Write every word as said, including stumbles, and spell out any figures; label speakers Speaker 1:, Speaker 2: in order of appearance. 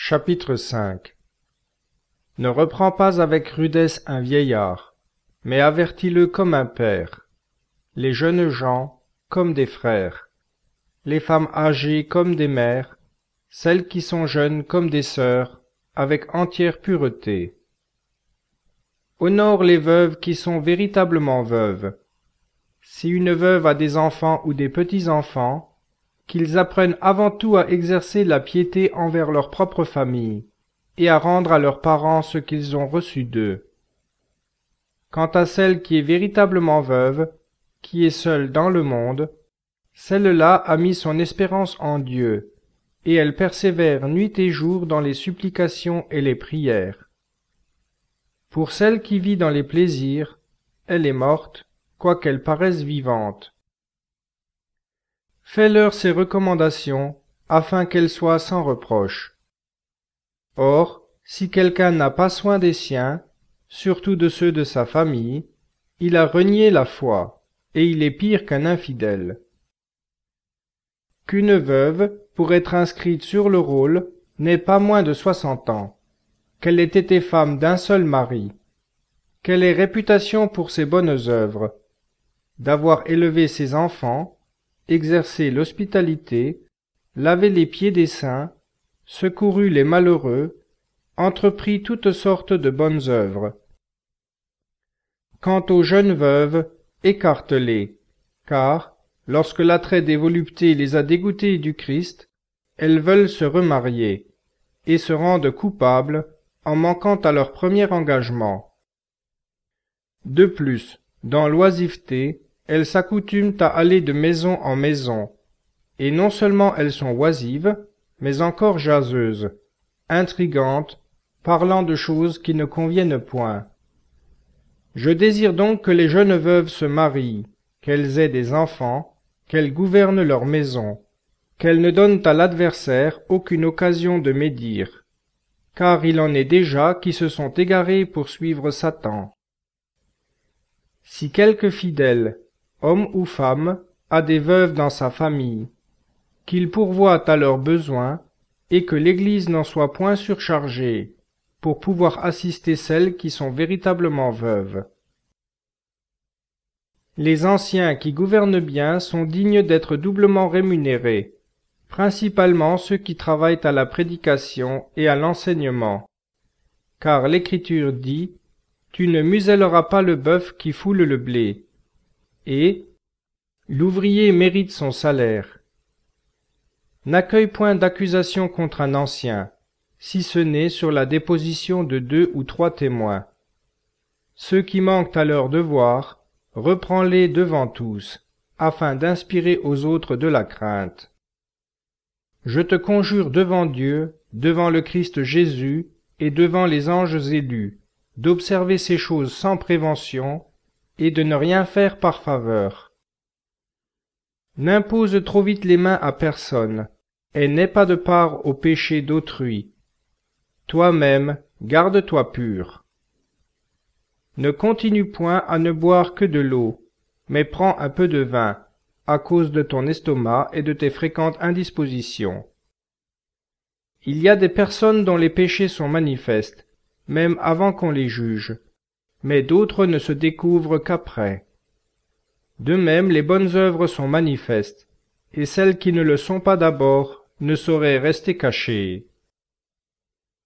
Speaker 1: Chapitre cinq. Ne reprends pas avec rudesse un vieillard, mais avertis-le comme un père, les jeunes gens comme des frères, les femmes âgées comme des mères, celles qui sont jeunes comme des sœurs, avec entière pureté. Honore les veuves qui sont véritablement veuves. Si une veuve a des enfants ou des petits-enfants, qu'ils apprennent avant tout à exercer la piété envers leur propre famille, et à rendre à leurs parents ce qu'ils ont reçu d'eux. Quant à celle qui est véritablement veuve, qui est seule dans le monde, celle-là a mis son espérance en Dieu, et elle persévère nuit et jour dans les supplications et les prières. Pour celle qui vit dans les plaisirs, elle est morte, quoiqu'elle paraisse vivante. Fais-leur ces recommandations, afin qu'elles soient sans reproche. Or, si quelqu'un n'a pas soin des siens, surtout de ceux de sa famille, il a renié la foi, et il est pire qu'un infidèle. Qu'une veuve, pour être inscrite sur le rôle, n'ait pas moins de soixante ans, qu'elle ait été femme d'un seul mari, qu'elle ait réputation pour ses bonnes œuvres, d'avoir élevé ses enfants, exercé l'hospitalité, lavé les pieds des saints, secouru les malheureux, entrepris toutes sortes de bonnes œuvres. Quant aux jeunes veuves, écarte-les, car, lorsque l'attrait des voluptés les a dégoûtées du Christ, elles veulent se remarier, et se rendent coupables en manquant à leur premier engagement. De plus, dans l'oisiveté, elles s'accoutument à aller de maison en maison, et non seulement elles sont oisives, mais encore jaseuses, intrigantes, parlant de choses qui ne conviennent point. Je désire donc que les jeunes veuves se marient, qu'elles aient des enfants, qu'elles gouvernent leur maison, qu'elles ne donnent à l'adversaire aucune occasion de médire, car il en est déjà qui se sont égarés pour suivre Satan. Si quelque fidèle, homme ou femme, a des veuves dans sa famille, qu'il pourvoie à leurs besoins, et que l'Église n'en soit point surchargée, pour pouvoir assister celles qui sont véritablement veuves. Les anciens qui gouvernent bien sont dignes d'être doublement rémunérés, principalement ceux qui travaillent à la prédication et à l'enseignement, car l'Écriture dit « Tu ne muselleras pas le bœuf qui foule le blé », et « L'ouvrier mérite son salaire ». N'accueille point d'accusation contre un ancien, si ce n'est sur la déposition de deux ou trois témoins. Ceux qui manquent à leur devoir, reprends-les devant tous, afin d'inspirer aux autres de la crainte. Je te conjure devant Dieu, devant le Christ Jésus, et devant les anges élus, d'observer ces choses sans prévention, et de ne rien faire par faveur. N'impose trop vite les mains à personne, et n'aie pas de part au péché d'autrui. Toi-même, garde-toi pur. Ne continue point à ne boire que de l'eau, mais prends un peu de vin, à cause de ton estomac et de tes fréquentes indispositions. Il y a des personnes dont les péchés sont manifestes, même avant qu'on les juge, mais d'autres ne se découvrent qu'après. De même, les bonnes œuvres sont manifestes, et celles qui ne le sont pas d'abord ne sauraient rester cachées.